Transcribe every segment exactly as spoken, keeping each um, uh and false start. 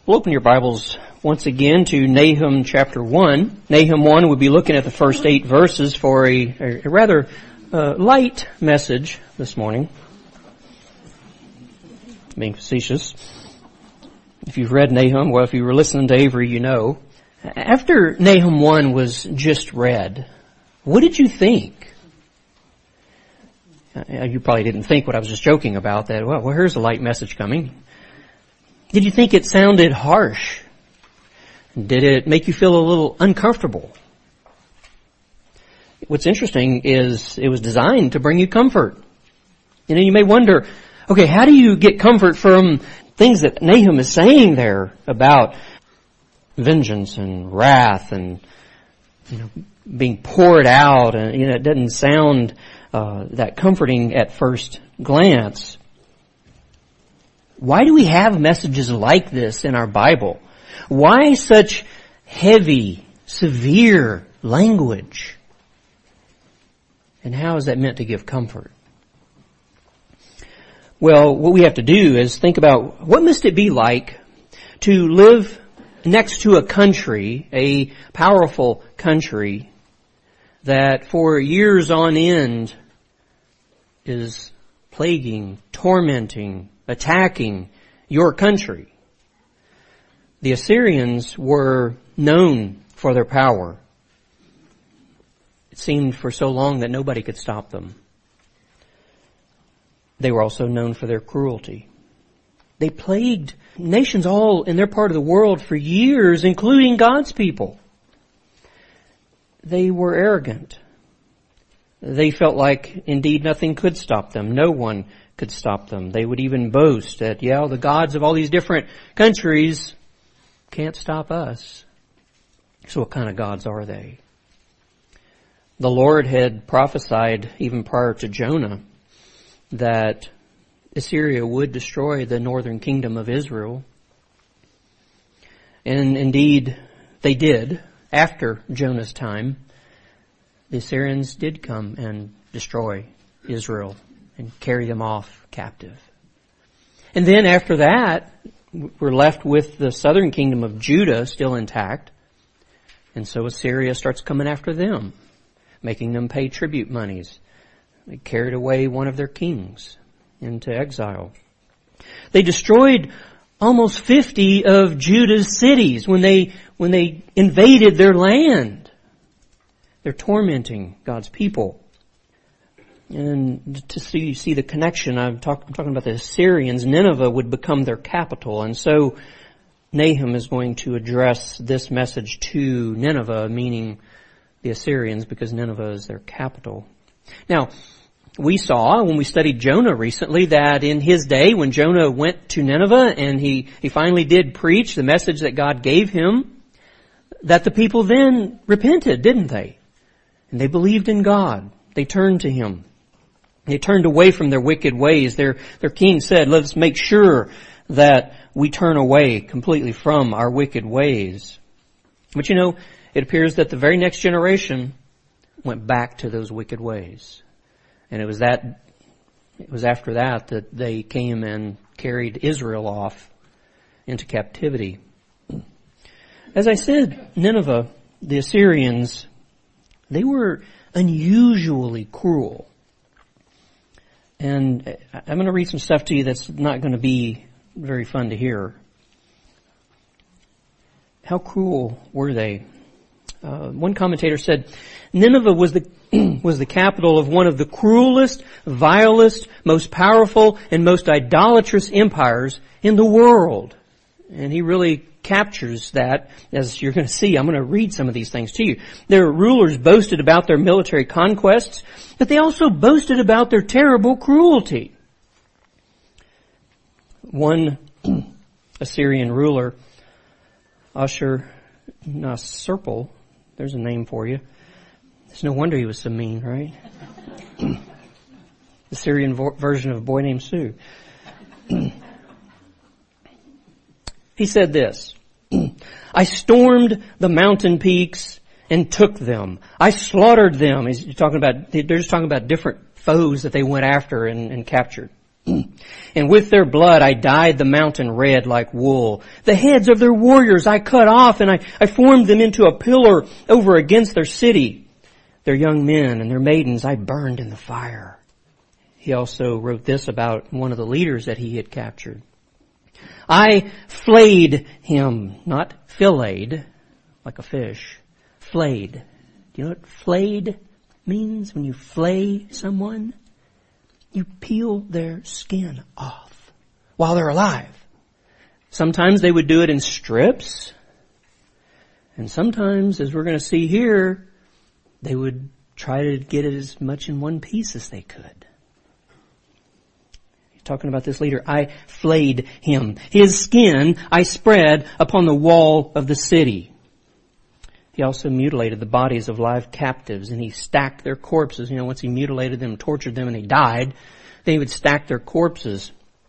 We'll open your Bibles once again to Nahum chapter one. Nahum one, we'll be looking at the first eight verses for a, a rather uh, light message this morning. Being facetious. If you've read Nahum, well, if you were listening to Avery, you know. After Nahum one was just read, what did you think? Uh, you probably didn't think what I was just joking about, that, well, well, here's a light message coming. Did you think it sounded harsh? Did it make you feel a little uncomfortable? What's interesting is it was designed to bring you comfort. You know, you may wonder, okay, how do you get comfort from things that Nahum is saying there about vengeance and wrath and, you know, being poured out? And, you know, it doesn't sound uh, that comforting at first glance. Why do we have messages like this in our Bible? Why such heavy, severe language? And how is that meant to give comfort? Well, what we have to do is think about what must it be like to live next to a country, a powerful country, that for years on end is plaguing, tormenting, attacking your country. The Assyrians were known for their power. It seemed for so long that nobody could stop them. They were also known for their cruelty. They plagued nations all in their part of the world for years, including God's people. They were arrogant. They felt like indeed nothing could stop them. No one could stop them. They would even boast that, yeah, the gods of all these different countries can't stop us. So what kind of gods are they? The Lord had prophesied even prior to Jonah that Assyria would destroy the northern kingdom of Israel. And indeed, they did. After Jonah's time, the Assyrians did come and destroy Israel and carry them off captive. And then after that, we're left with the southern kingdom of Judah still intact. And so Assyria starts coming after them, making them pay tribute monies. They carried away one of their kings into exile. They destroyed almost fifty of Judah's cities when they, when they invaded their land. They're tormenting God's people. And to see, see the connection, I'm, talk, I'm talking about the Assyrians, Nineveh would become their capital. And so Nahum is going to address this message to Nineveh, meaning the Assyrians, because Nineveh is their capital. Now, we saw when we studied Jonah recently that in his day, when Jonah went to Nineveh and he, he finally did preach the message that God gave him, that the people then repented, didn't they? And they believed in God. They turned to Him. They turned away from their wicked ways. Their, their king said, let's make sure that we turn away completely from our wicked ways. But you know, it appears that the very next generation went back to those wicked ways. And it was that, it was after that that they came and carried Israel off into captivity. As I said, Nineveh, the Assyrians, they were unusually cruel. And I'm going to read some stuff to you that's not going to be very fun to hear. How cruel were they? Uh, one commentator said, Nineveh was the was the capital of one of the cruelest, vilest, most powerful, and most idolatrous empires in the world. And he really captures that, as you're going to see. I'm going to read some of these things to you. Their rulers boasted about their military conquests, but they also boasted about their terrible cruelty. One Assyrian ruler, Ashur-nasirpal, there's a name for you. It's no wonder he was so mean, right? The Syrian vo- version of a boy named Sue. He said this, I stormed the mountain peaks and took them. I slaughtered them. He's talking about, they're just talking about different foes that they went after and, and captured. And with their blood I dyed the mountain red like wool. The heads of their warriors I cut off, and I, I formed them into a pillar over against their city. Their young men and their maidens I burned in the fire. He also wrote this about one of the leaders that he had captured. I flayed him, not filleted, like a fish. Flayed. Do you know what flayed means when you flay someone? You peel their skin off while they're alive. Sometimes they would do it in strips. And sometimes, as we're going to see here, they would try to get it as much in one piece as they could. He's talking about this leader. I flayed him. His skin I spread upon the wall of the city. He also mutilated the bodies of live captives, and he stacked their corpses. You know, once he mutilated them, tortured them, and they died, then he would stack their corpses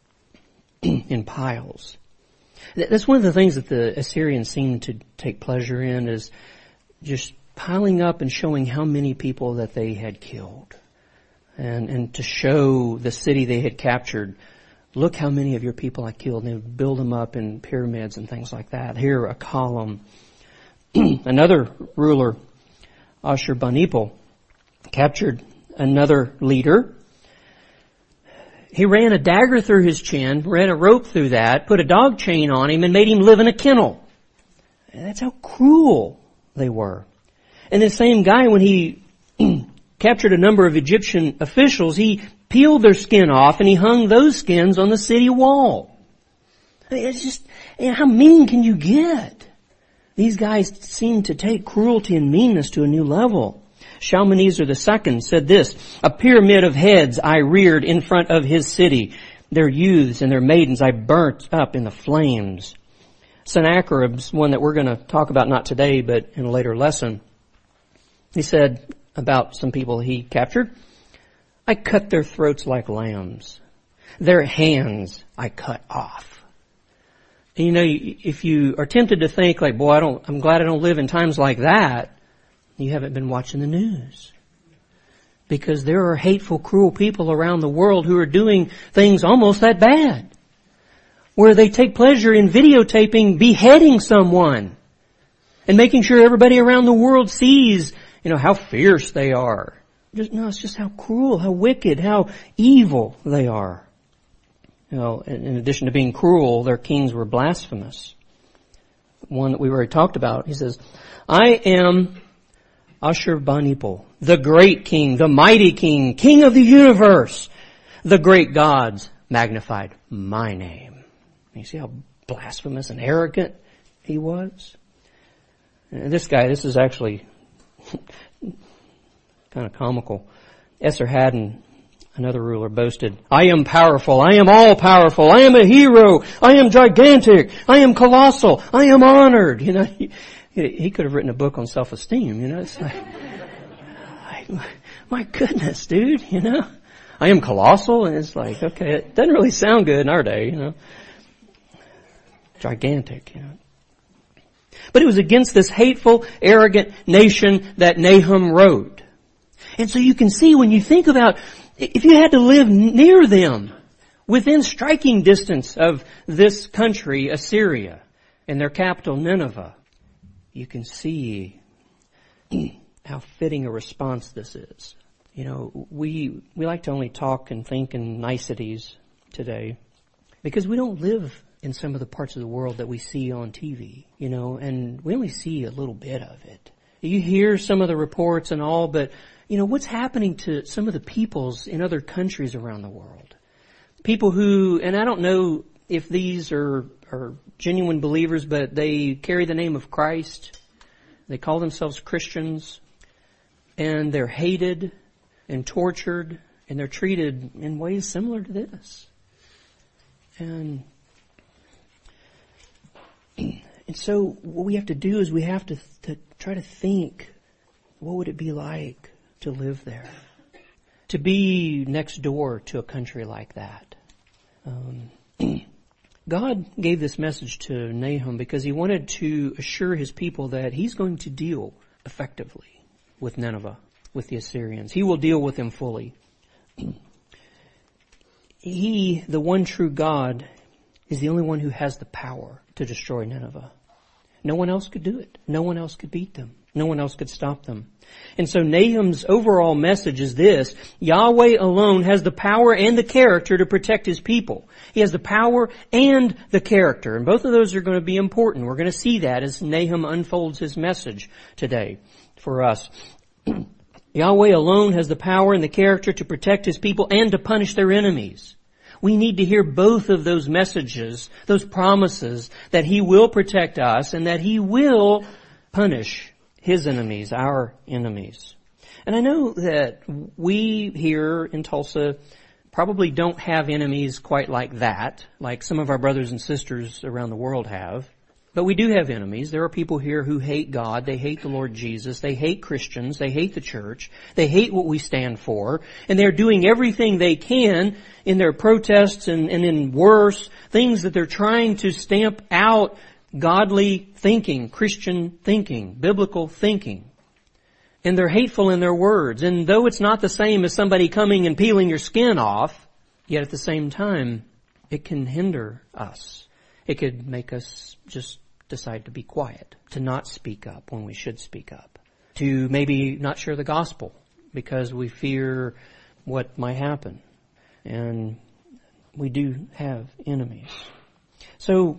in piles. That's one of the things that the Assyrians seemed to take pleasure in, is just piling up and showing how many people that they had killed. And, and to show the city they had captured, look how many of your people I killed. And they would build them up in pyramids and things like that. Here, a column. Another ruler, Ashurbanipal, captured another leader. He ran a dagger through his chin, ran a rope through that, put a dog chain on him, and made him live in a kennel. And that's how cruel they were. And the same guy, when he captured a number of Egyptian officials, he peeled their skin off and he hung those skins on the city wall. I mean, it's just, you know, how mean can you get? These guys seem to take cruelty and meanness to a new level. Shalmaneser the second said this, a pyramid of heads I reared in front of his city. Their youths and their maidens I burnt up in the flames. Sennacherib's one that we're going to talk about not today, but in a later lesson. He said about some people he captured, I cut their throats like lambs. Their hands I cut off. And you know, if you are tempted to think like, boy, I don't, I'm glad I don't live in times like that, you haven't been watching the news. Because there are hateful, cruel people around the world who are doing things almost that bad. Where they take pleasure in videotaping beheading someone. And making sure everybody around the world sees, you know, how fierce they are. Just, no, it's just how cruel, how wicked, how evil they are. You know, in addition to being cruel, their kings were blasphemous. One that we already talked about. He says, I am Ashurbanipal, the great king, the mighty king, king of the universe. The great gods magnified my name. You see how blasphemous and arrogant he was? And this guy, this is actually kind of comical. Esarhaddon, another ruler, boasted, I am powerful, I am all powerful, I am a hero, I am gigantic, I am colossal, I am honored. You know, he, he could have written a book on self-esteem, you know. It's like, my, my goodness, dude, you know. I am colossal, and it's like, okay, it doesn't really sound good in our day, you know. Gigantic, you know. But it was against this hateful, arrogant nation that Nahum wrote. And so you can see when you think about, if you had to live near them, within striking distance of this country, Assyria, and their capital, Nineveh, you can see how fitting a response this is. You know, we, we like to only talk and think in niceties today because we don't live in some of the parts of the world that we see on T V, you know, and we only see a little bit of it. You hear some of the reports and all, but you know, what's happening to some of the peoples in other countries around the world? People who, and I don't know if these are, are genuine believers, but they carry the name of Christ. They call themselves Christians, and they're hated and tortured, and they're treated in ways similar to this. And, and so what we have to do is we have to, to try to think, what would it be like to live there? To be next door to a country like that. Um, God gave this message to Nahum because he wanted to assure his people that he's going to deal effectively with Nineveh, with the Assyrians. He will deal with them fully. He, the one true God, is the only one who has the power to destroy Nineveh. No one else could do it. No one else could beat them. No one else could stop them. And so Nahum's overall message is this: Yahweh alone has the power and the character to protect His people. He has the power and the character. And both of those are going to be important. We're going to see that as Nahum unfolds his message today for us. Yahweh alone has the power and the character to protect His people and to punish their enemies. We need to hear both of those messages, those promises that He will protect us and that He will punish His enemies, our enemies. And I know that we here in Tulsa probably don't have enemies quite like that, like some of our brothers and sisters around the world have. But we do have enemies. There are people here who hate God. They hate the Lord Jesus. They hate Christians. They hate the church. They hate what we stand for. And they're doing everything they can in their protests and, and in worse things that they're trying to stamp out godly thinking, Christian thinking, biblical thinking. And they're hateful in their words. And though it's not the same as somebody coming and peeling your skin off, yet at the same time, it can hinder us. It could make us just decide to be quiet, to not speak up when we should speak up, to maybe not share the gospel because we fear what might happen. And we do have enemies. So,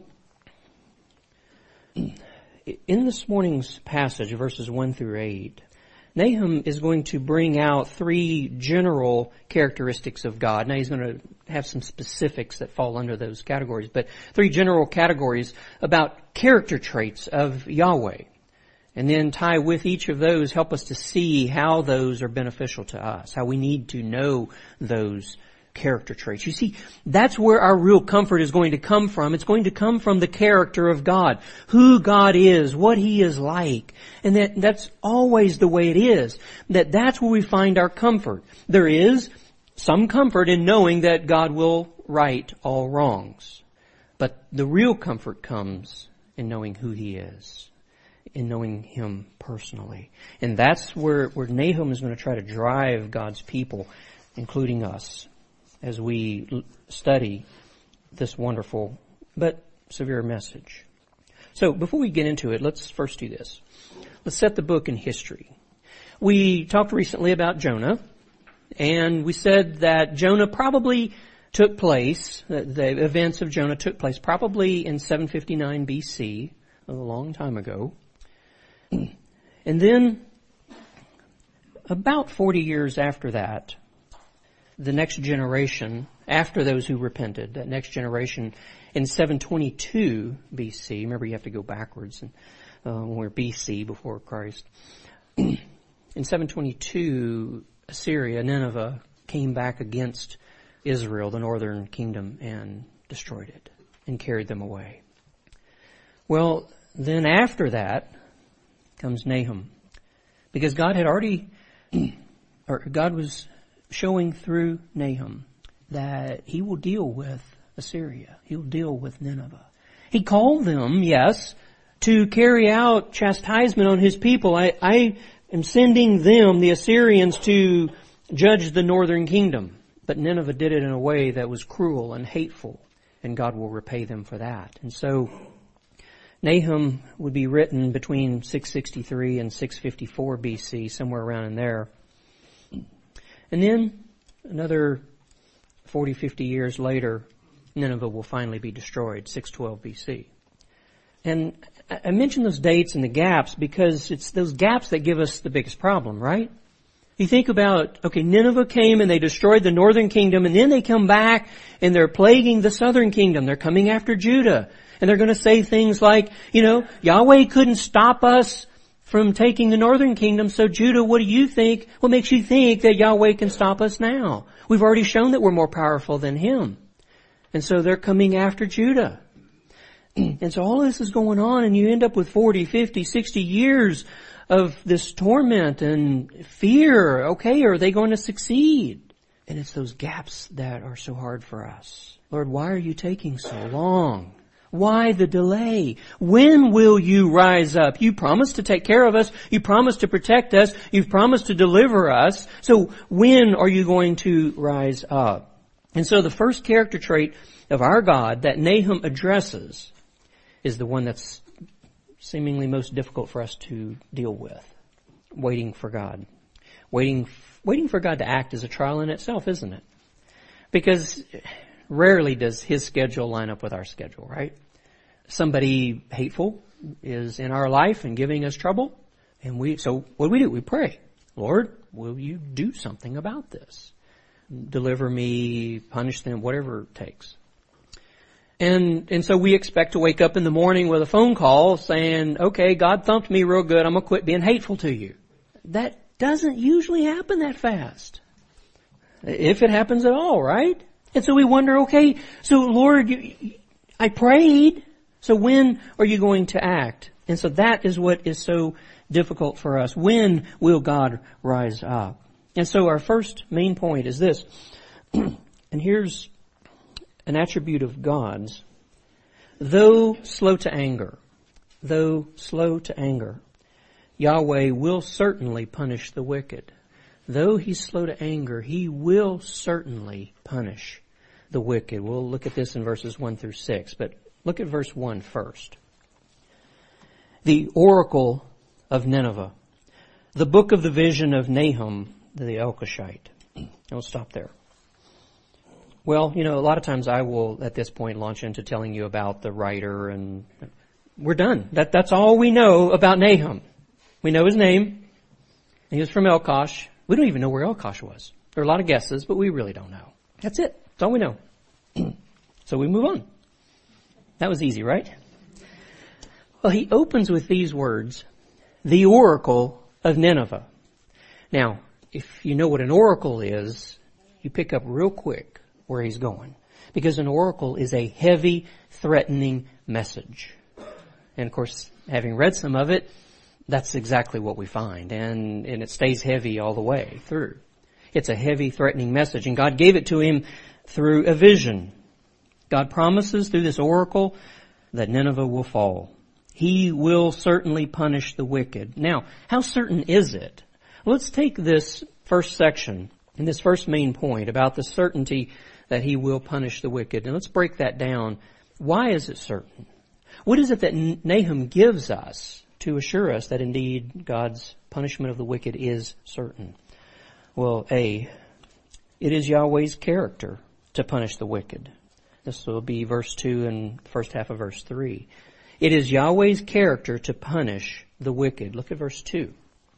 in this morning's passage, verses one through eight, Nahum is going to bring out three general characteristics of God. Now he's going to have some specifics that fall under those categories, but three general categories about character traits of Yahweh. And then tie with each of those, help us to see how those are beneficial to us, how we need to know those character traits. You see, that's where our real comfort is going to come from. It's going to come from the character of God, who God is, what He is like. And that that's always the way it is. That that's where we find our comfort. There is some comfort in knowing that God will right all wrongs. But the real comfort comes in knowing who He is, in knowing Him personally. And that's where, where Nahum is going to try to drive God's people, including us, as we study this wonderful but severe message. So before we get into it, let's first do this. Let's set the book in history. We talked recently about Jonah, and we said that Jonah probably took place, the events of Jonah took place probably in seven fifty-nine B C, a long time ago. And then about forty years after that, the next generation, after those who repented, that next generation in seven twenty-two B C, remember you have to go backwards, and uh, we're B C, before Christ. In seven twenty-two, Assyria, Nineveh, came back against Israel, the northern kingdom, and destroyed it and carried them away. Well, then after that comes Nahum, because God had already, or God was showing through Nahum that He will deal with Assyria. He'll deal with Nineveh. He called them, yes, to carry out chastisement on His people. I, I am sending them, the Assyrians, to judge the northern kingdom. But Nineveh did it in a way that was cruel and hateful, and God will repay them for that. And so Nahum would be written between six sixty-three and six fifty-four B C, somewhere around in there. And then another forty, fifty years later, Nineveh will finally be destroyed, six twelve B C. And I mention those dates and the gaps because it's those gaps that give us the biggest problem, right? You think about, okay, Nineveh came and they destroyed the northern kingdom, and then they come back and they're plaguing the southern kingdom. They're coming after Judah. And they're going to say things like, you know, Yahweh couldn't stop us from taking the northern kingdom, so Judah, what do you think? What makes you think that Yahweh can stop us now? We've already shown that we're more powerful than Him. And so they're coming after Judah. And so all this is going on, and you end up with forty, fifty, sixty years of this torment and fear. Okay, are they going to succeed? And it's those gaps that are so hard for us. Lord, why are you taking so long? Why the delay? When will you rise up? You promised to take care of us. You promised to protect us. You've promised to deliver us. So when are you going to rise up? And so the first character trait of our God that Nahum addresses is the one that's seemingly most difficult for us to deal with. Waiting for God. Waiting, waiting for God to act is a trial in itself, isn't it? Because rarely does His schedule line up with our schedule, right? Somebody hateful is in our life and giving us trouble. And we, so what do we do? We pray. Lord, will you do something about this? Deliver me, punish them, whatever it takes. And, and so we expect to wake up in the morning with a phone call saying, okay, God thumped me real good. I'm going to quit being hateful to you. That doesn't usually happen that fast. If it happens at all, right? And so we wonder, okay, so Lord, you, I prayed. So when are you going to act? And so that is what is so difficult for us. When will God rise up? And so our first main point is this. And here's an attribute of God's. Though slow to anger, though slow to anger, Yahweh will certainly punish the wicked. Though He's slow to anger, He will certainly punish the wicked. We'll look at this in verses one through six, but look at verse one first. The oracle of Nineveh. The book of the vision of Nahum, the Elkoshite. I'll stop there. Well, you know, a lot of times I will, at this point, launch into telling you about the writer, and we're done. That, that's all we know about Nahum. We know his name. He was from Elkosh. We don't even know where Elkosh was. There are a lot of guesses, but we really don't know. That's it. That's all we know. So we move on. That was easy, right? Well, he opens with these words, the oracle of Nineveh. Now, if you know what an oracle is, you pick up real quick where he's going. Because an oracle is a heavy, threatening message. And of course, having read some of it, that's exactly what we find. And, and it stays heavy all the way through. It's a heavy, threatening message. And God gave it to him through a vision. God promises through this oracle that Nineveh will fall. He will certainly punish the wicked. Now, how certain is it? Let's take this first section and this first main point about the certainty that He will punish the wicked. And let's break that down. Why is it certain? What is it that Nahum gives us to assure us that indeed God's punishment of the wicked is certain? Well, A, it is Yahweh's character to punish the wicked. This will be verse two and first half of verse three. It is Yahweh's character to punish the wicked. Look at verse two.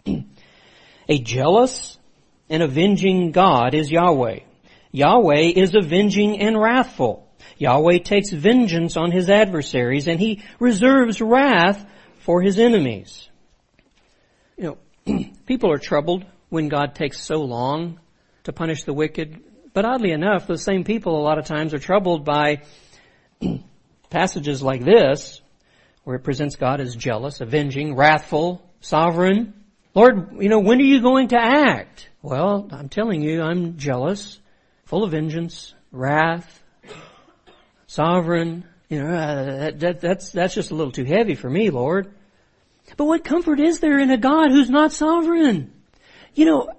A jealous and avenging God is Yahweh. Yahweh is avenging and wrathful. Yahweh takes vengeance on His adversaries, and He reserves wrath for His enemies. You know, people are troubled when God takes so long to punish the wicked. But oddly enough, those same people a lot of times are troubled by passages like this, where it presents God as jealous, avenging, wrathful, sovereign. Lord, you know, when are you going to act? Well, I'm telling you, I'm jealous, full of vengeance, wrath, sovereign. You know, uh, that, that, that's, that's just a little too heavy for me, Lord. But what comfort is there in a God who's not sovereign? You know,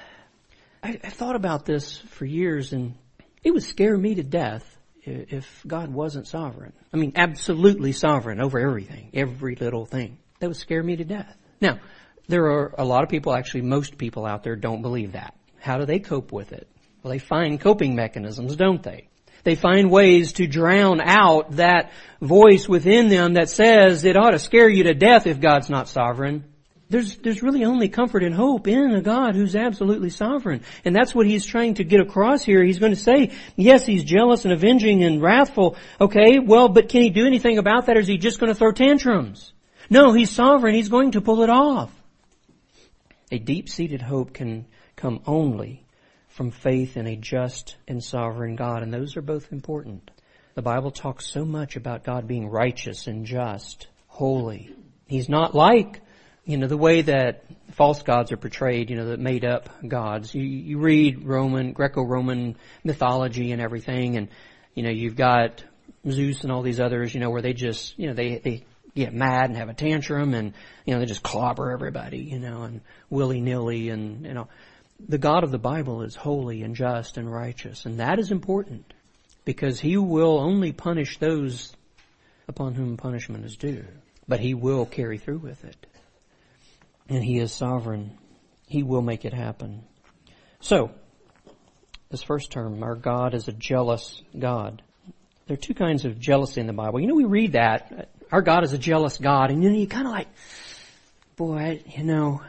I, I thought about this for years, and it would scare me to death if God wasn't sovereign. I mean, absolutely sovereign over everything, every little thing. That would scare me to death. Now, there are a lot of people, actually most people out there don't believe that. How do they cope with it? Well, they find coping mechanisms, don't they? They find ways to drown out that voice within them that says it ought to scare you to death if God's not sovereign. There's, there's really only comfort and hope in a God who's absolutely sovereign. And that's what he's trying to get across here. He's going to say, yes, he's jealous and avenging and wrathful. Okay, well, but can he do anything about that, or is he just going to throw tantrums? No, he's sovereign. He's going to pull it off. A deep-seated hope can come only from faith in a just and sovereign God, and those are both important. The Bible talks so much about God being righteous and just, holy. He's not like, you know, the way that false gods are portrayed, you know, that made up gods. You, you read Roman, Greco-Roman mythology and everything, and, you know, you've got Zeus and all these others, you know, where they just, you know, they, they get mad and have a tantrum, and, you know, they just clobber everybody, you know, and willy-nilly, and, you know. the God of the Bible is holy and just and righteous, and that is important because He will only punish those upon whom punishment is due, but He will carry through with it. And He is sovereign. He will make it happen. So, this first term, our God is a jealous God. There are two kinds of jealousy in the Bible. You know, we read that, our God is a jealous God, and then you kind of like, boy, you know,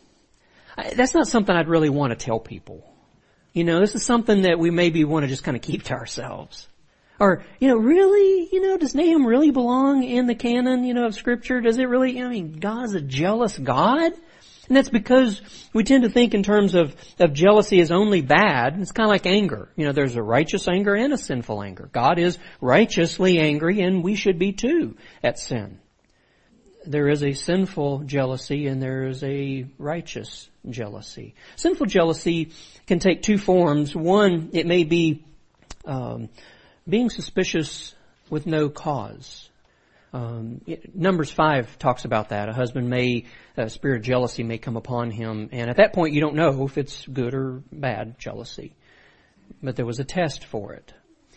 I, that's not something I'd really want to tell people. You know, this is something that we maybe want to just kind of keep to ourselves. Or, you know, really, you know, does Nahum really belong in the canon, you know, of Scripture? Does it really, I mean, God's a jealous God? And that's because we tend to think in terms of, of jealousy as only bad. It's kind of like anger. You know, there's a righteous anger and a sinful anger. God is righteously angry, and we should be too at sin. There is a sinful jealousy and there is a righteous jealousy. Sinful jealousy can take two forms. One, it may be um, being suspicious with no cause. Um, it, Numbers five talks about that. A husband may, a spirit of jealousy may come upon him, and at that point you don't know if it's good or bad jealousy. But there was a test for it.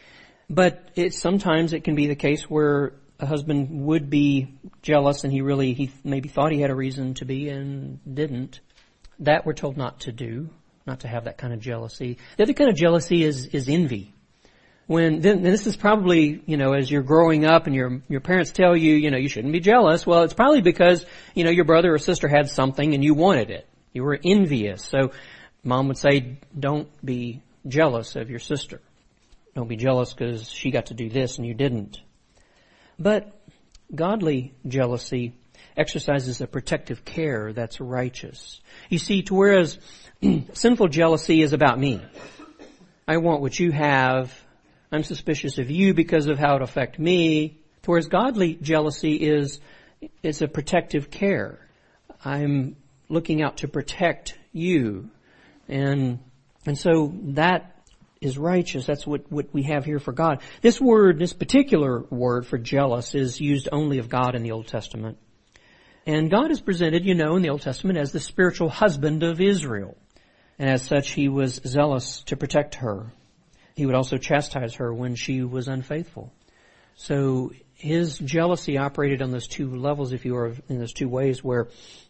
But it, sometimes it can be the case where a husband would be jealous and he really, he maybe thought he had a reason to be and didn't. That we're told not to do, not to have that kind of jealousy. The other kind of jealousy is, is envy. When, then, and this is probably, you know, as you're growing up and your, your parents tell you, you know, you shouldn't be jealous. Well, it's probably because, you know, your brother or sister had something and you wanted it. You were envious. So mom would say, don't be jealous of your sister. Don't be jealous because she got to do this and you didn't. But godly jealousy exercises a protective care that's righteous. You see, to whereas sinful jealousy is about me. I want what you have. I'm suspicious of you because of how it affects me. To whereas godly jealousy is, is a protective care. I'm looking out to protect you. And, and so that is righteous. That's what, what we have here for God. This word, this particular word for jealous is used only of God in the Old Testament. And God is presented, you know, in the Old Testament as the spiritual husband of Israel. And as such, He was zealous to protect her. He would also chastise her when she was unfaithful. So His jealousy operated on those two levels, if you are, in those two ways where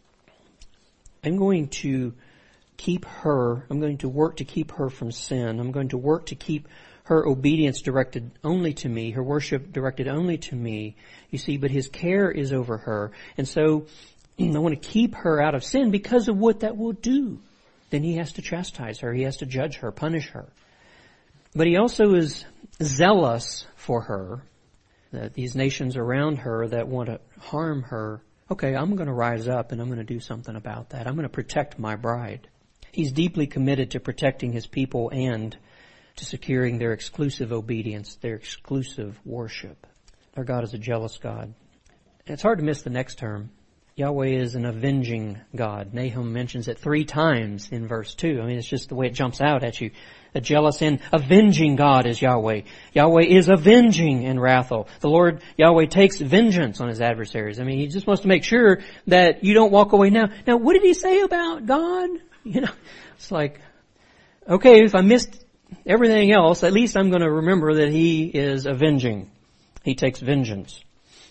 I'm going to keep her, I'm going to work to keep her from sin. I'm going to work to keep her obedience directed only to me, her worship directed only to me. You see, but His care is over her. And so I want to keep her out of sin because of what that will do. Then He has to chastise her. He has to judge her, punish her. But He also is zealous for her, that these nations around her that want to harm her. Okay, I'm going to rise up and I'm going to do something about that. I'm going to protect my bride. He's deeply committed to protecting His people and to securing their exclusive obedience, their exclusive worship. Our God is a jealous God. And it's hard to miss the next term. Yahweh is an avenging God. Nahum mentions it three times in verse two. I mean, it's just the way it jumps out at you. A jealous and avenging God is Yahweh. Yahweh is avenging and wrathful. The Lord, Yahweh, takes vengeance on His adversaries. I mean, He just wants to make sure that you don't walk away now. Now, what did He say about God? You know, it's like, okay, if I missed everything else, at least I'm going to remember that He is avenging. He takes vengeance.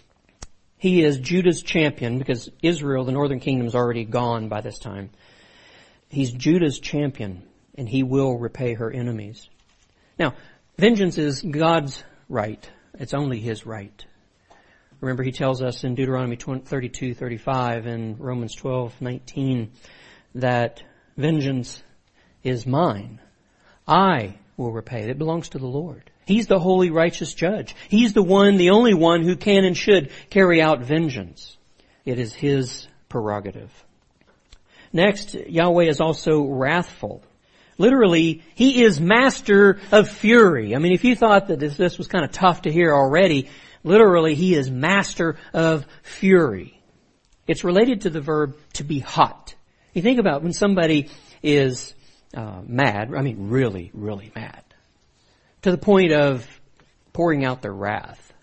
He is Judah's champion because Israel, the northern kingdom, is already gone by this time. He's Judah's champion, and He will repay her enemies. Now, vengeance is God's right. It's only His right. Remember, He tells us in Deuteronomy thirty-two thirty-five and Romans twelve nineteen that vengeance is mine. I will repay. It belongs to the Lord. He's the holy, righteous judge. He's the one, the only one who can and should carry out vengeance. It is His prerogative. Next, Yahweh is also wrathful. Literally, He is master of fury. I mean, if you thought that this, this was kind of tough to hear already, literally, He is master of fury. It's related to the verb to be hot. You think about when somebody is uh, mad, I mean really, really mad, to the point of pouring out their wrath.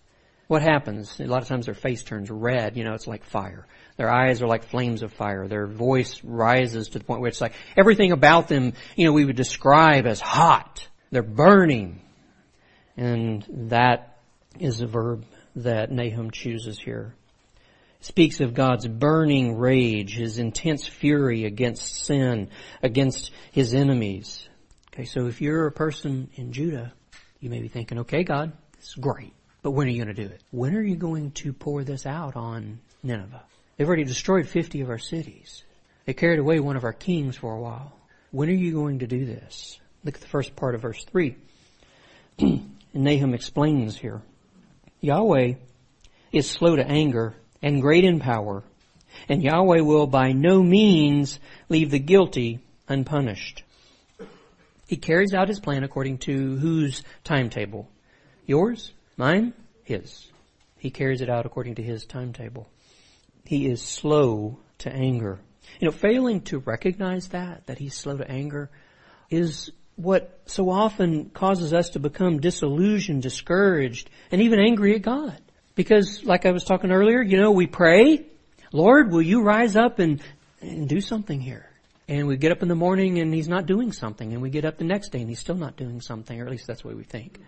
what happens? A lot of times their face turns red. You know, it's like fire. Their eyes are like flames of fire. Their voice rises to the point where it's like everything about them, you know, we would describe as hot. They're burning. And that is a verb that Nahum chooses here. It speaks of God's burning rage, His intense fury against sin, against His enemies. Okay, so if you're a person in Judah, you may be thinking, okay, God, this is great, but when are you going to do it? When are you going to pour this out on Nineveh? They've already destroyed fifty of our cities. They carried away one of our kings for a while. When are you going to do this? Look at the first part of verse three. And Nahum explains here. Yahweh is slow to anger and great in power, and Yahweh will by no means leave the guilty unpunished. He carries out His plan according to whose timetable? Yours? Mine? His. He carries it out according to His timetable. He is slow to anger. You know, failing to recognize that, that He's slow to anger, is what so often causes us to become disillusioned, discouraged, and even angry at God. Because, like I was talking earlier, you know, we pray, Lord, will you rise up and, and do something here? And we get up in the morning and He's not doing something. And we get up the next day and He's still not doing something, or at least that's what we think.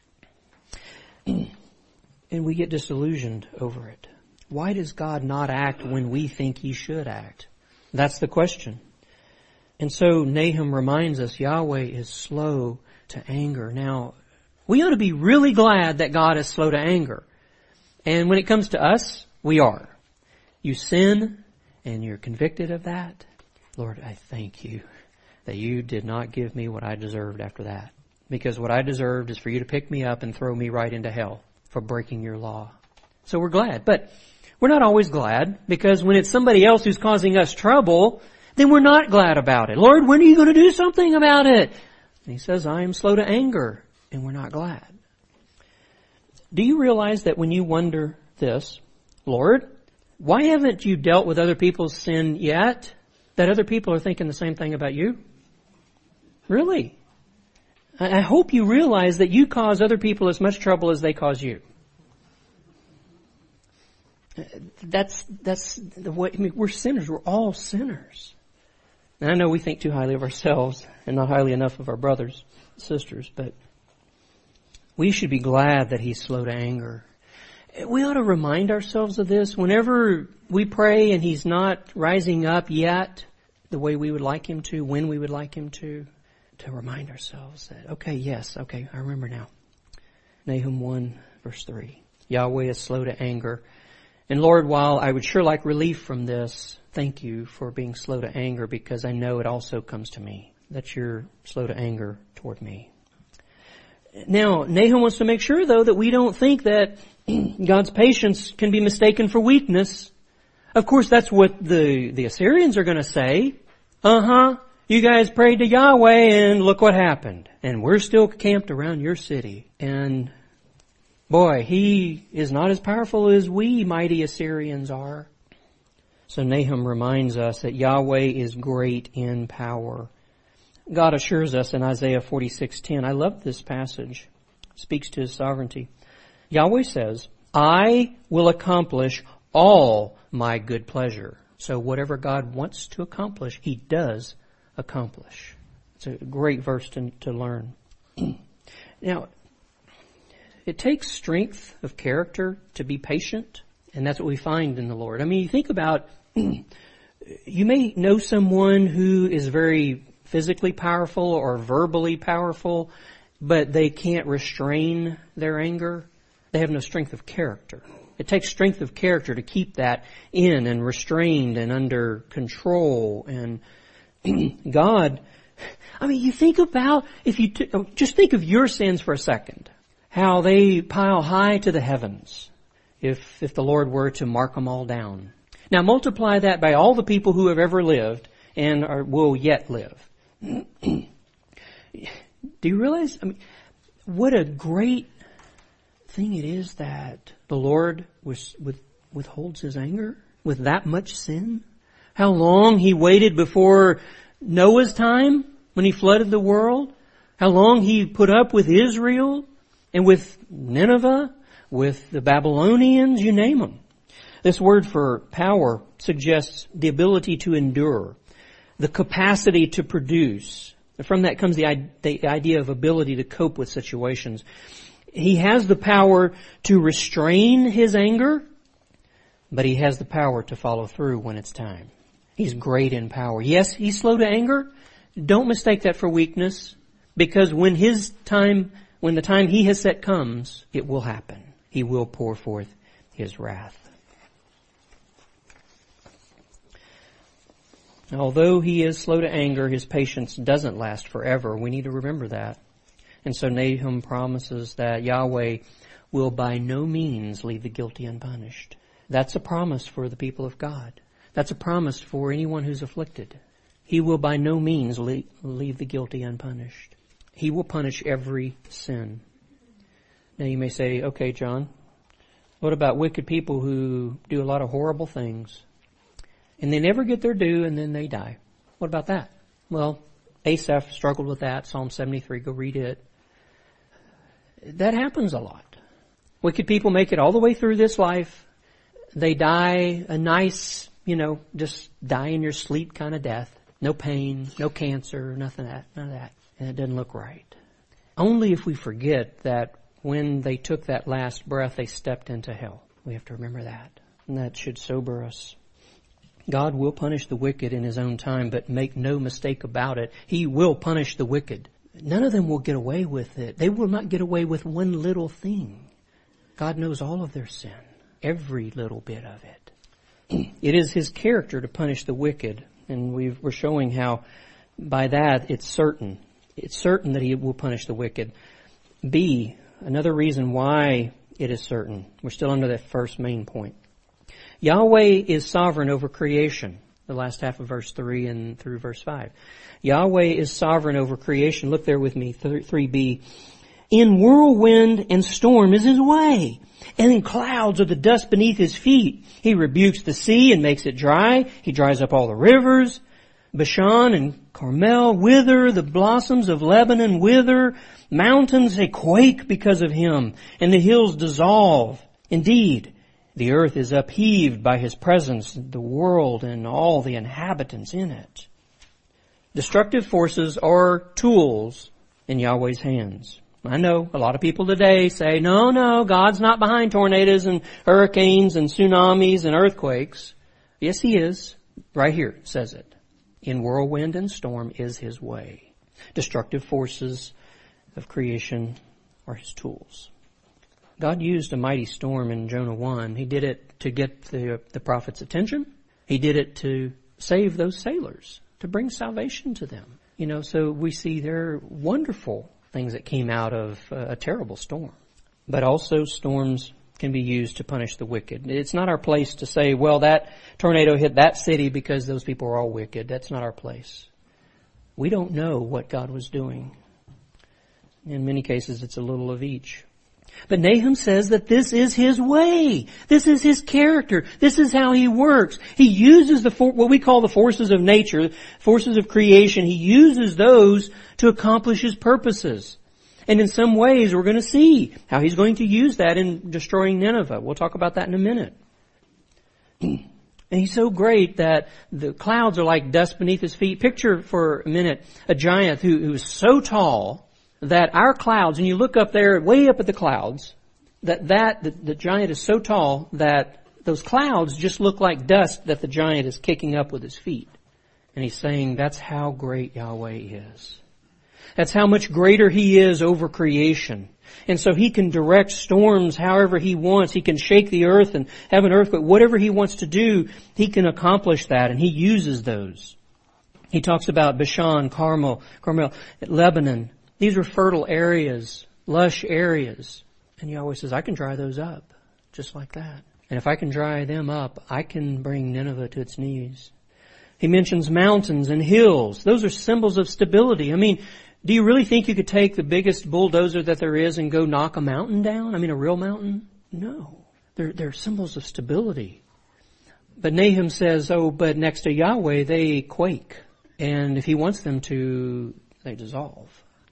And we get disillusioned over it. Why does God not act when we think He should act? That's the question. And so Nahum reminds us Yahweh is slow to anger. Now, we ought to be really glad that God is slow to anger. And when it comes to us, we are. You sin and you're convicted of that. Lord, I thank You that You did not give me what I deserved after that. Because what I deserved is for You to pick me up and throw me right into hell for breaking Your law. So we're glad. But we're not always glad, because when it's somebody else who's causing us trouble, then we're not glad about it. Lord, when are You going to do something about it? And He says, I am slow to anger, and we're not glad. Do you realize that when you wonder this, Lord, why haven't You dealt with other people's sin yet? That other people are thinking the same thing about you? Really? I hope you realize that you cause other people as much trouble as they cause you. That's, that's the way, I mean, we're sinners. We're all sinners. And I know we think too highly of ourselves and not highly enough of our brothers and sisters, but we should be glad that He's slow to anger. We ought to remind ourselves of this whenever we pray and He's not rising up yet the way we would like Him to, when we would like Him to, to remind ourselves that, okay, yes, okay, I remember now. Nahum one, verse three. Yahweh is slow to anger. And Lord, while I would sure like relief from this, thank You for being slow to anger, because I know it also comes to me, that You're slow to anger toward me. Now, Nahum wants to make sure, though, that we don't think that God's patience can be mistaken for weakness. Of course, that's what the, the Assyrians are going to say. Uh-huh, you guys prayed to Yahweh and look what happened. And we're still camped around your city. And boy, He is not as powerful as we mighty Assyrians are. So Nahum reminds us that Yahweh is great in power. God assures us in Isaiah forty-six ten. I love this passage. It speaks to His sovereignty. Yahweh says, I will accomplish all My good pleasure. So whatever God wants to accomplish, He does accomplish. It's a great verse to, to learn. Now, it takes strength of character to be patient, and that's what we find in the Lord. I mean, you think about, you may know someone who is very physically powerful or verbally powerful, but they can't restrain their anger. They have no strength of character. It takes strength of character to keep that in and restrained and under control. And God, I mean, you think about, if you t- just think of your sins for a second, how they pile high to the heavens if, if the Lord were to mark them all down. Now multiply that by all the people who have ever lived and are, will yet live. Do you realize, I mean, what a great thing it is that the Lord was, with, withholds His anger with that much sin? How long He waited before Noah's time when He flooded the world? How long He put up with Israel and with Nineveh with the Babylonians, you name them. This word for power suggests the ability to endure, the capacity to produce. From that comes the, the idea of ability to cope with situations. He has the power to restrain his anger, but he has the power to follow through when it's time. He's great in power. Yes, he's slow to anger. Don't mistake that for weakness, because when his time, when the time he has set comes, it will happen. He will pour forth his wrath. Although he is slow to anger, his patience doesn't last forever. We need to remember that. And so Nahum promises that Yahweh will by no means leave the guilty unpunished. That's a promise for the people of God. That's a promise for anyone who's afflicted. He will by no means leave the guilty unpunished. He will punish every sin. Now you may say, okay, John, what about wicked people who do a lot of horrible things? And they never get their due, and then they die. What about that? Well, Asaph struggled with that. Psalm seventy-three, go read it. That happens a lot. Wicked people make it all the way through this life. They die a nice, you know, just die in your sleep kind of death. No pain, no cancer, nothing of that, none of that. And it doesn't look right. Only if we forget that when they took that last breath, they stepped into hell. We have to remember that. And that should sober us. God will punish the wicked in his own time, but make no mistake about it. He will punish the wicked. None of them will get away with it. They will not get away with one little thing. God knows all of their sin, every little bit of it. It is his character to punish the wicked, and we've, we're showing how by that it's certain. It's certain that he will punish the wicked. B, another reason why it is certain. We're still under that first main point. Yahweh is sovereign over creation. The last half of verse three and through verse five. Yahweh is sovereign over creation. Look there with me, three b. In whirlwind and storm is his way, and in clouds are the dust beneath his feet. He rebukes the sea and makes it dry. He dries up all the rivers. Bashan and Carmel wither, the blossoms of Lebanon wither. Mountains, they quake because of him, and the hills dissolve. Indeed, the earth is upheaved by his presence, the world and all the inhabitants in it. Destructive forces are tools in Yahweh's hands. I know a lot of people today say, no, no, God's not behind tornadoes and hurricanes and tsunamis and earthquakes. Yes, he is. Right here it says it. In whirlwind and storm is his way. Destructive forces of creation are his tools. God used a mighty storm in Jonah one. He did it to get the, the prophet's attention. He did it to save those sailors, to bring salvation to them. You know, so we see there are wonderful things that came out of a terrible storm. But also storms can be used to punish the wicked. It's not our place to say, well, that tornado hit that city because those people are all wicked. That's not our place. We don't know what God was doing. In many cases, it's a little of each. But Nahum says that this is his way. This is his character. This is how he works. He uses the for, what we call the forces of nature, forces of creation. He uses those to accomplish his purposes. And in some ways, we're going to see how he's going to use that in destroying Nineveh. We'll talk about that in a minute. And he's so great that the clouds are like dust beneath his feet. Picture for a minute a giant who, who is so tall that our clouds, and you look up there, way up at the clouds, that that the, the giant is so tall that those clouds just look like dust that the giant is kicking up with his feet. And he's saying that's how great Yahweh is. That's how much greater he is over creation. And so he can direct storms however he wants. He can shake the earth and have an earthquake. Whatever he wants to do, he can accomplish that, and he uses those. He talks about Bashan, Carmel, Carmel, Lebanon. These are fertile areas, lush areas. And Yahweh says, I can dry those up just like that. And if I can dry them up, I can bring Nineveh to its knees. He mentions mountains and hills. Those are symbols of stability. I mean, do you really think you could take the biggest bulldozer that there is and go knock a mountain down? I mean, a real mountain? No. They're, they're symbols of stability. But Nahum says, oh, but next to Yahweh, they quake. And if he wants them to, they dissolve.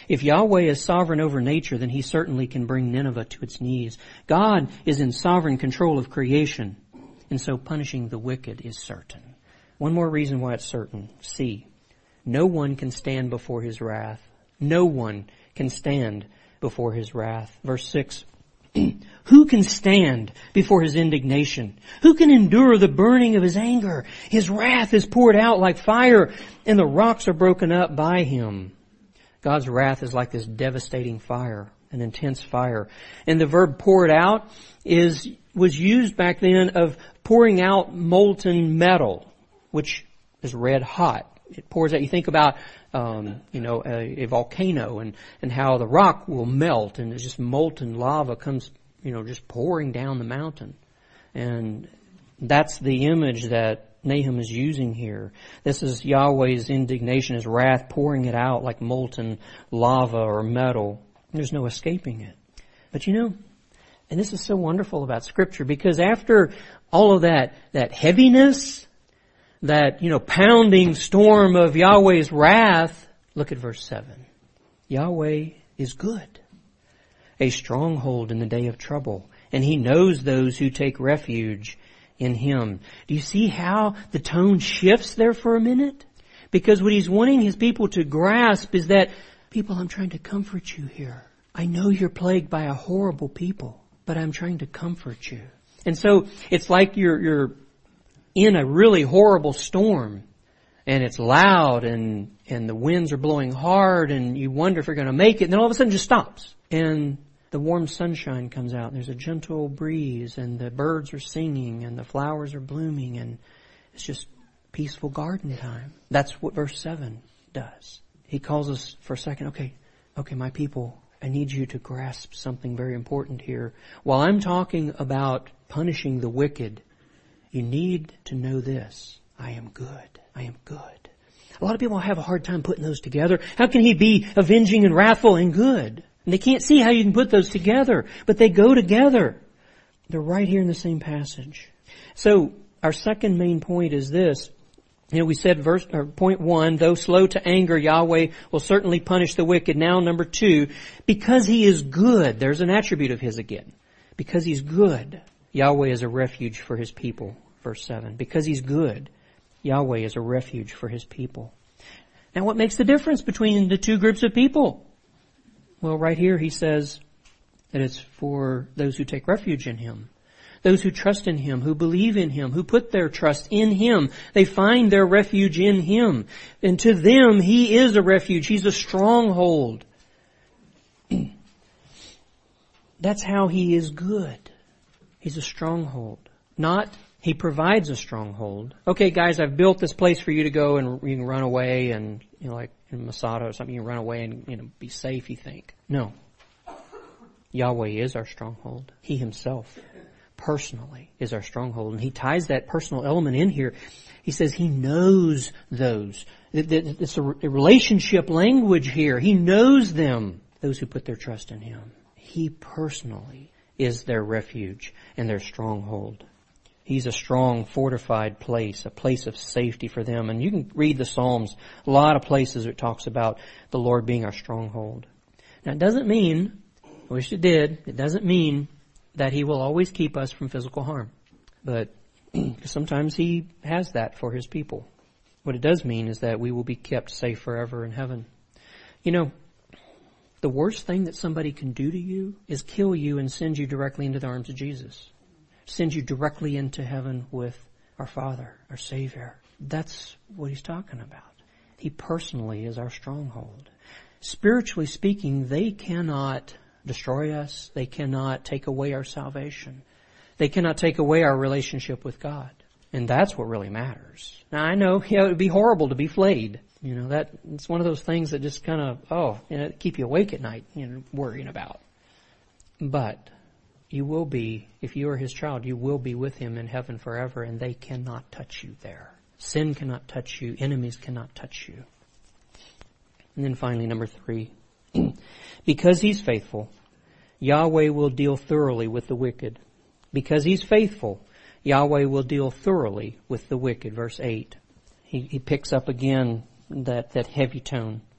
If Yahweh is sovereign over nature, then He certainly can bring Nineveh to its knees. God is in sovereign control of creation, and so punishing the wicked is certain. One more reason why it's certain. C. No one can stand before His wrath. No one can stand before His wrath. Verse six. Who can stand before His indignation? Who can endure the burning of His anger? His wrath is poured out like fire, and the rocks are broken up by Him. God's wrath is like this devastating fire, an intense fire. And the verb poured out is was used back then of pouring out molten metal, which is red hot. It pours out. You think about, um, you know, a, a volcano and, and how the rock will melt and it's just molten lava comes, you know, just pouring down the mountain. And that's the image that Nahum is using here. This is Yahweh's indignation, His wrath, pouring it out like molten lava or metal. There's no escaping it. But you know, and this is so wonderful about Scripture, because after all of that, that heaviness, that, you know, pounding storm of Yahweh's wrath, look at verse seven. Yahweh is good, a stronghold in the day of trouble, and He knows those who take refuge in Him. Do you see how the tone shifts there for a minute? Because what He's wanting His people to grasp is that, people, I'm trying to comfort you here. I know you're plagued by a horrible people, but I'm trying to comfort you. And so it's like you're, you're in a really horrible storm, and it's loud, and, and the winds are blowing hard, and you wonder if you're going to make it, and then all of a sudden it just stops. And the warm sunshine comes out, and there's a gentle breeze, and the birds are singing, and the flowers are blooming, and it's just peaceful garden time. That's what verse seven does. He calls us for a second, okay, okay, my people, I need you to grasp something very important here. While I'm talking about punishing the wicked, you need to know this. I am good. I am good. A lot of people have a hard time putting those together. How can He be avenging and wrathful and good? And they can't see how you can put those together, but they go together. They're right here in the same passage. So our second main point is this. You know, we said verse, or point one, though slow to anger, Yahweh will certainly punish the wicked. Now number two, because He is good, there's an attribute of His again. Because He's good, Yahweh is a refuge for His people. Verse seven, because He's good, Yahweh is a refuge for His people. Now what makes the difference between the two groups of people? Well, right here He says that it's for those who take refuge in Him. Those who trust in Him, who believe in Him, who put their trust in Him. They find their refuge in Him. And to them, He is a refuge. He's a stronghold. That's how He is good. He's a stronghold. Not He provides a stronghold. Okay, guys, I've built this place for you to go and you can run away and, you know, like in Masada or something, you can run away and, you know, be safe, you think. No. Yahweh is our stronghold. He Himself, personally, is our stronghold. And He ties that personal element in here. He says He knows those. It's a relationship language here. He knows them, those who put their trust in Him. He personally is their refuge and their stronghold. He's a strong, fortified place, a place of safety for them. And you can read the Psalms, a lot of places it talks about the Lord being our stronghold. Now it doesn't mean, I wish it did, it doesn't mean that He will always keep us from physical harm. But sometimes He has that for His people. What it does mean is that we will be kept safe forever in heaven. You know, the worst thing that somebody can do to you is kill you and send you directly into the arms of Jesus. Send you directly into heaven with our Father, our Savior. That's what He's talking about. He personally is our stronghold. Spiritually speaking, they cannot destroy us. They cannot take away our salvation. They cannot take away our relationship with God. And that's what really matters. Now I know, you know, it would be horrible to be flayed. You know, that it's one of those things that just kind of, oh, you know, keep you awake at night, you know, worrying about. But you will be, if you are His child, you will be with Him in heaven forever, and they cannot touch you there. Sin cannot touch you. Enemies cannot touch you. And then finally, number three, because He's faithful, Yahweh will deal thoroughly with the wicked. Because He's faithful, Yahweh will deal thoroughly with the wicked. Verse eight. He, he picks up again that, that heavy tone.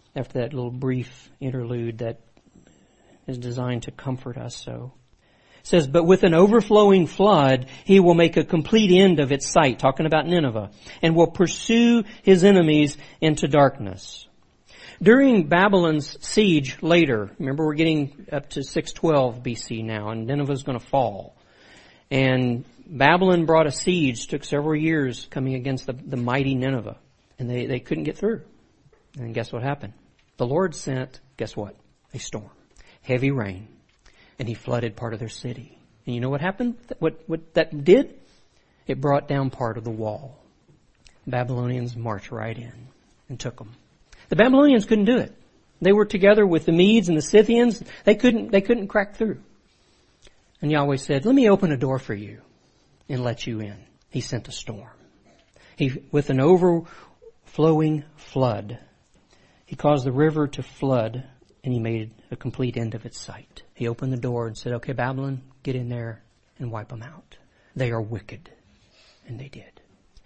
after that little brief interlude that is designed to comfort us so. It says, but with an overflowing flood, he will make a complete end of its sight, talking about Nineveh, and will pursue his enemies into darkness. During Babylon's siege later, remember we're getting up to six twelve B C now, and Nineveh's going to fall. And Babylon brought a siege, took several years coming against the, the mighty Nineveh, and they, they couldn't get through. And guess what happened? The Lord sent, guess what? A storm. Heavy rain. And he flooded part of their city. And you know what happened? What, what that did? It brought down part of the wall. The Babylonians marched right in and took them. The Babylonians couldn't do it. They were together with the Medes and the Scythians. They couldn't, they couldn't crack through. And Yahweh said, let me open a door for you and let you in. He sent a storm. He, with an overflowing flood, he caused the river to flood, and he made a complete end of its sight. He opened the door and said, okay, Babylon, get in there and wipe them out. They are wicked. And they did.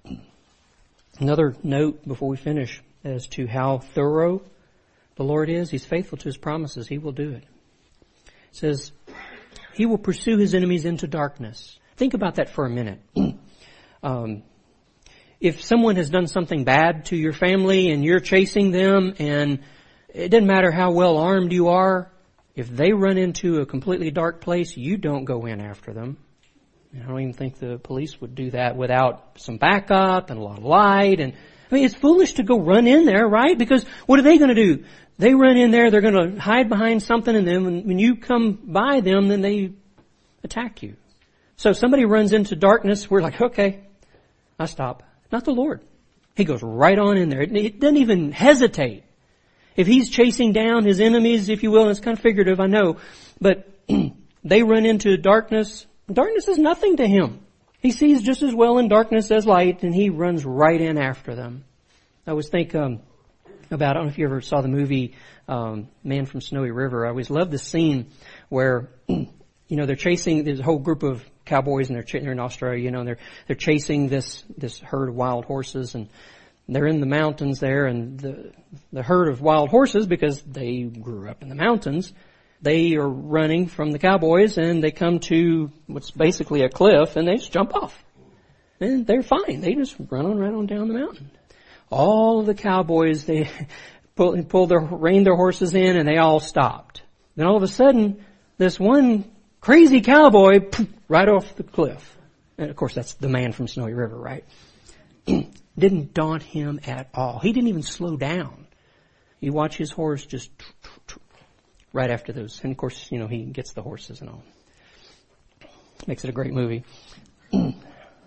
Another note before we finish as to how thorough the Lord is. He's faithful to his promises. He will do it. It says, he will pursue his enemies into darkness. Think about that for a minute. um, if someone has done something bad to your family and you're chasing them, and it doesn't matter how well armed you are, if they run into a completely dark place, you don't go in after them. I don't even think the police would do that without some backup and a lot of light. And I mean, it's foolish to go run in there, right? Because what are they going to do? They run in there, they're going to hide behind something, and then when, when you come by them, then they attack you. So if somebody runs into darkness, we're like, okay, I stop. Not the Lord. He goes right on in there. It, it doesn't even hesitate. If he's chasing down his enemies, if you will, and it's kind of figurative, I know, but they run into darkness. Darkness is nothing to him. He sees just as well in darkness as light, and he runs right in after them. I always think um, about, I don't know if you ever saw the movie um, Man from Snowy River. I always love the scene where, you know, they're chasing, there's a whole group of cowboys, and they're, ch- they're in Australia, you know, and they're, they're chasing this, this herd of wild horses, and they're in the mountains there, and the, the herd of wild horses, because they grew up in the mountains, they are running from the cowboys, and they come to what's basically a cliff, and they just jump off. And they're fine. They just run on right on down the mountain. All of the cowboys, they pull, pull their, reined their horses in, and they all stopped. Then all of a sudden, this one crazy cowboy, poof, right off the cliff. And of course, that's the Man from Snowy River, right? Didn't daunt him at all. He didn't even slow down. You watch his horse just right after those. And of course, you know, he gets the horses and all. Makes it a great movie. The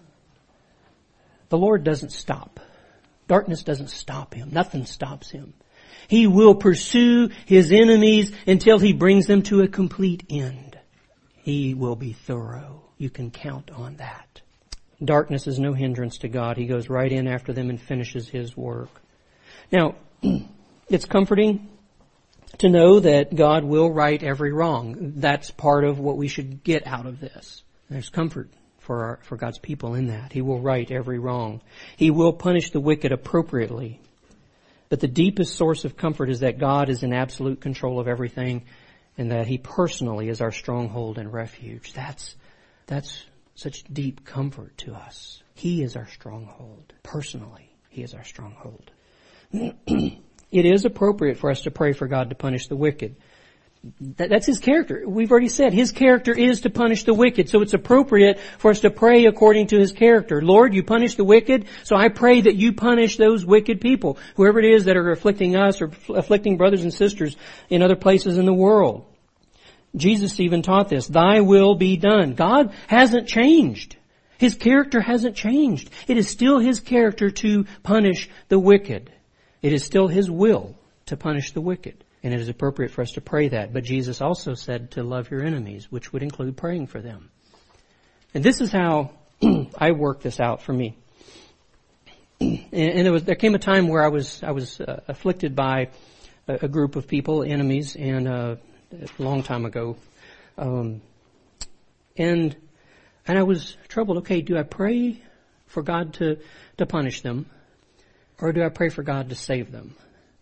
Lord doesn't stop. Darkness doesn't stop him. Nothing stops him. He will pursue his enemies until he brings them to a complete end. He will be thorough. You can count on that. Darkness is no hindrance to God. He goes right in after them and finishes his work. Now, it's comforting to know that God will right every wrong. That's part of what we should get out of this. There's comfort for our, for God's people in that. He will right every wrong. He will punish the wicked appropriately. But the deepest source of comfort is that God is in absolute control of everything, and that he personally is our stronghold and refuge. That's, that's such deep comfort to us. He is our stronghold. Personally, he is our stronghold. It is appropriate for us to pray for God to punish the wicked. That, that's his character. We've already said his character is to punish the wicked. So it's appropriate for us to pray according to his character. Lord, you punish the wicked, so I pray that you punish those wicked people, whoever it is that are afflicting us or afflicting brothers and sisters in other places in the world. Jesus even taught this. Thy will be done. God hasn't changed. His character hasn't changed. It is still his character to punish the wicked. It is still his will to punish the wicked. And it is appropriate for us to pray that. But Jesus also said to love your enemies, which would include praying for them. And this is how I worked this out for me. And, and it was, there came a time where I was, I was uh, afflicted by a, a group of people, enemies, and uh, a long time ago. Um, and, and I was troubled. Okay, do I pray for God to, to punish them? Or do I pray for God to save them?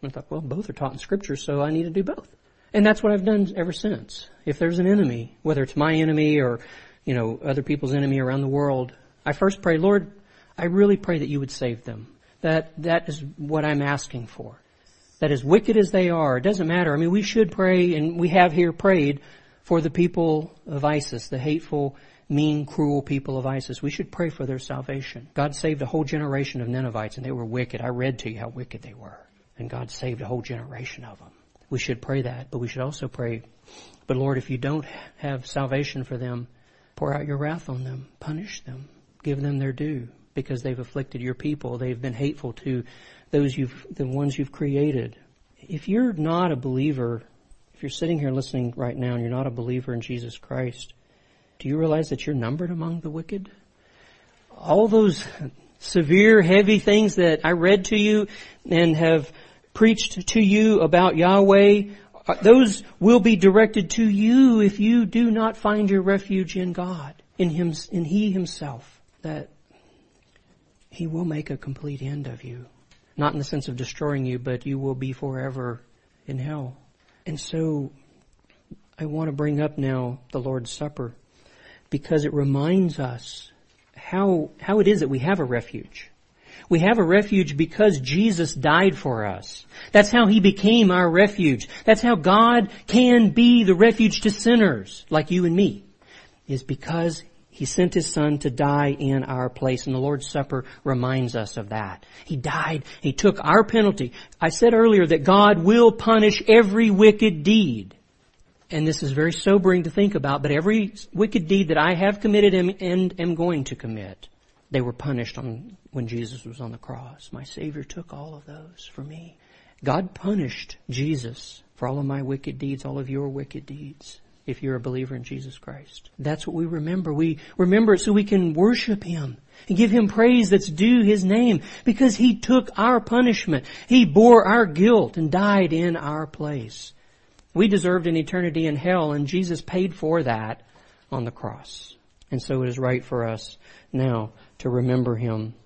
I thought, well, both are taught in Scripture, so I need to do both. And that's what I've done ever since. If there's an enemy, whether it's my enemy or, you know, other people's enemy around the world, I first pray, Lord, I really pray that you would save them. That, that is what I'm asking for. That as wicked as they are, it doesn't matter. I mean, we should pray, and we have here prayed for the people of ISIS, the hateful, mean, cruel people of ISIS. We should pray for their salvation. God saved a whole generation of Ninevites, and they were wicked. I read to you how wicked they were. And God saved a whole generation of them. We should pray that, but we should also pray, but Lord, if you don't have salvation for them, pour out your wrath on them, punish them, give them their due, because they've afflicted your people. They've been hateful to those you've, the ones you've created. If you're not a believer, if you're sitting here listening right now and you're not a believer in Jesus Christ, do you realize that you're numbered among the wicked? All those severe, heavy things that I read to you and have preached to you about Yahweh, those will be directed to you if you do not find your refuge in God, in Him, in He Himself, that He will make a complete end of you. Not in the sense of destroying you, but you will be forever in hell. And so I want to bring up now the Lord's Supper, because it reminds us how, how it is that we have a refuge. We have a refuge because Jesus died for us. That's how He became our refuge. That's how God can be the refuge to sinners like you and me, is because He sent His Son to die in our place. And the Lord's Supper reminds us of that. He died. He took our penalty. I said earlier that God will punish every wicked deed. And this is very sobering to think about, but every wicked deed that I have committed and, and am going to commit, they were punished on when Jesus was on the cross. My Savior took all of those for me. God punished Jesus for all of my wicked deeds, all of your wicked deeds, if you're a believer in Jesus Christ. That's what we remember. We remember it so we can worship Him and give Him praise that's due His name, because He took our punishment. He bore our guilt and died in our place. We deserved an eternity in hell, and Jesus paid for that on the cross. And so it is right for us now to remember Him